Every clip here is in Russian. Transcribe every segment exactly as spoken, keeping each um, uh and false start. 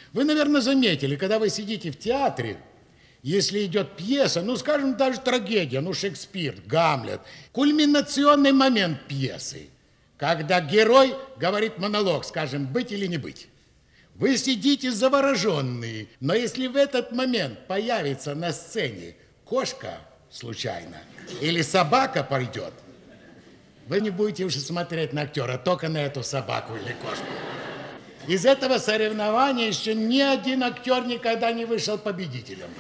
Вы, наверное, заметили, когда вы сидите в театре, если идет пьеса, ну, скажем, даже трагедия, ну, Шекспир, Гамлет, кульминационный момент пьесы, когда герой говорит монолог, скажем, быть или не быть. Вы сидите завороженные, но если в этот момент появится на сцене кошка случайно или собака пойдет, вы не будете уже смотреть на актера, только на эту собаку или кошку. Из этого соревнования еще ни один актер никогда не вышел победителем.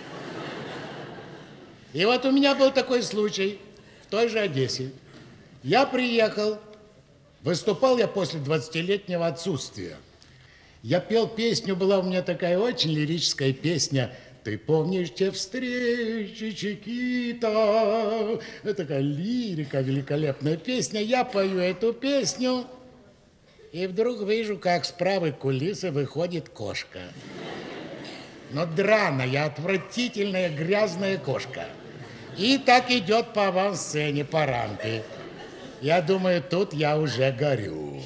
И вот у меня был такой случай в той же Одессе. Я приехал, выступал я после двадцатилетнего отсутствия. Я пел песню, была у меня такая очень лирическая песня. Ты помнишь те встречи, Чикита? Это такая лирика, великолепная песня. Я пою эту песню, и вдруг вижу, как с правой кулисы выходит кошка. Но драная, отвратительная, грязная кошка. И так идет по авансцене, по рампе. Я думаю, тут я уже горю.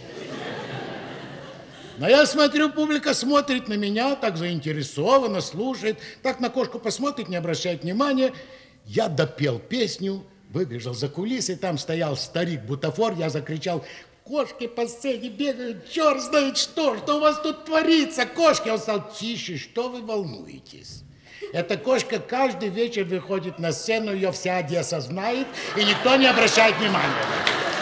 Но я смотрю, публика смотрит на меня, так заинтересованно, слушает, так на кошку посмотрит, не обращает внимания. Я допел песню, выбежал за кулисы, там стоял старик-бутафор, я закричал: кошки по сцене бегают, черт знает что, что у вас тут творится, кошки. Он стал: тише, что вы волнуетесь? Эта кошка каждый вечер выходит на сцену, ее вся Одесса знает, и никто не обращает внимания.